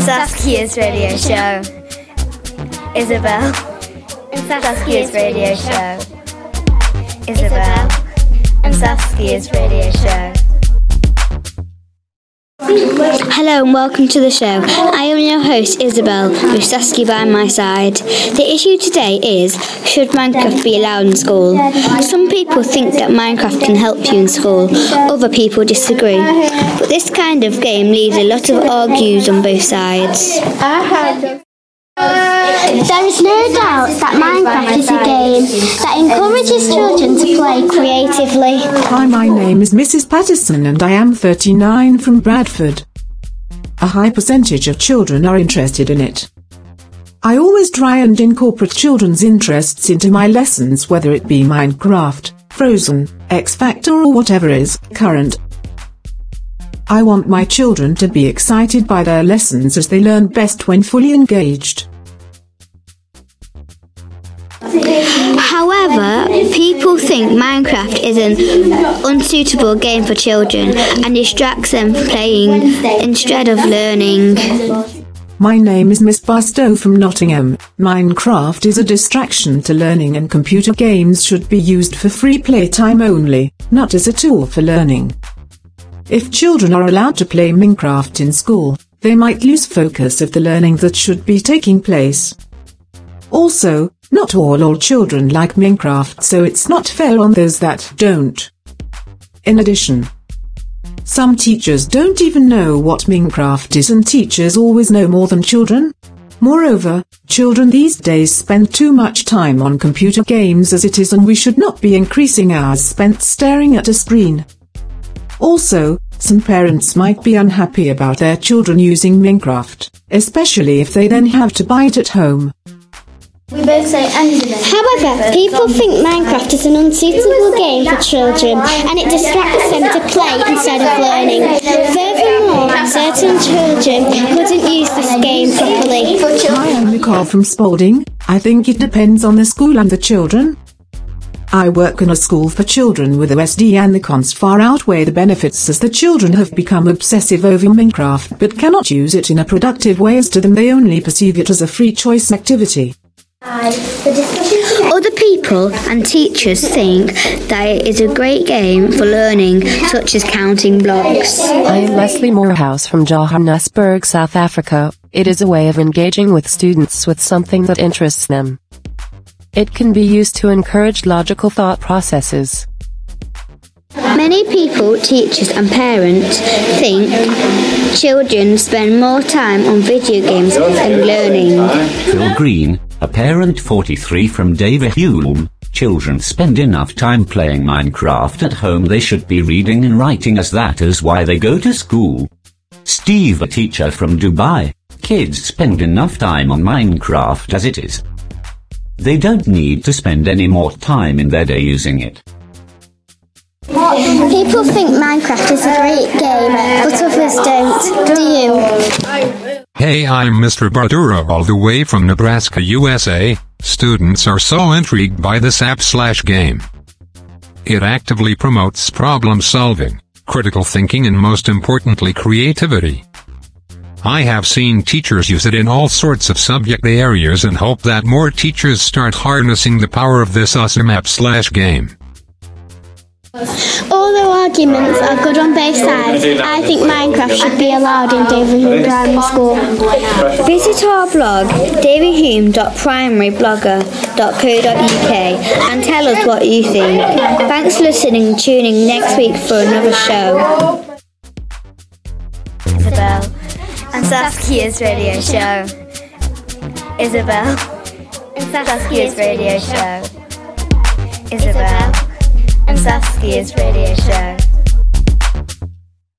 and Saskia's radio show. Isabel and Saskia's radio show. Isabel and Saskia's radio show. Hello and welcome to the show. I am your host Isabel with Saskia by my side. The issue today is, should Minecraft be allowed in school? Some people think that Minecraft can help you in school, other people disagree. But this kind of game leaves a lot of argues on both sides. There is no doubt that Minecraft is a game that encourages children to play creatively. Hi, my name is Mrs. Patterson and I am 39 from Bradford. A high percentage of children are interested in it. I always try and incorporate children's interests into my lessons, whether it be Minecraft, Frozen, X Factor or whatever is current. I want my children to be excited by their lessons as they learn best when fully engaged. However, people think Minecraft is an unsuitable game for children and distracts them from playing instead of learning. My name is Miss Barstow from Nottingham. Minecraft is a distraction to learning and computer games should be used for free playtime only, not as a tool for learning. If children are allowed to play Minecraft in school, they might lose focus of the learning that should be taking place. Also, not all children like Minecraft, so it's not fair on those that don't. In addition, some teachers don't even know what Minecraft is, and teachers always know more than children. Moreover, children these days spend too much time on computer games as it is, and we should not be increasing hours spent staring at a screen. Also, some parents might be unhappy about their children using Minecraft, especially if they then have to buy it at home. However, people think Minecraft is an unsuitable game for children and it distracts them to play instead of learning. Furthermore, certain children couldn't use this game properly. Hi, I'm Nicole from Spalding. I think it depends on the school and the children. I work in a school for children with OSD and the cons far outweigh the benefits, as the children have become obsessive over Minecraft but cannot use it in a productive way, as to them they only perceive it as a free choice activity. Other people and teachers think that it is a great game for learning, such as counting blocks. I am Leslie Morehouse from Johannesburg, South Africa. It is a way of engaging with students with something that interests them. It can be used to encourage logical thought processes. Many people, teachers and parents think children spend more time on video games than learning. Phil Green, a parent 43 from Daverhulme. Children spend enough time playing Minecraft at home. They should be reading and writing, as that is why they go to school. Steve, a teacher from Dubai. Kids spend enough time on Minecraft as it is. They don't need to spend any more time in their day using it. People think Minecraft is a great game, but others don't. Do you? Hey, I'm Mr. Bardura, all the way from Nebraska, USA. Students are so intrigued by this app/game. It actively promotes problem solving, critical thinking, and most importantly, creativity. I have seen teachers use it in all sorts of subject areas and hope that more teachers start harnessing the power of this awesome app/game. Although arguments are good on both sides, I think Minecraft should be allowed in Daverhulme Primary School. Visit our blog, daverhulme.primaryblogger.co.uk, and tell us what you think. Thanks for listening and tuning next week for another show. Isabel and Saskia's radio show. Isabel and Saskia's radio show. Isabel and Saskia's radio show.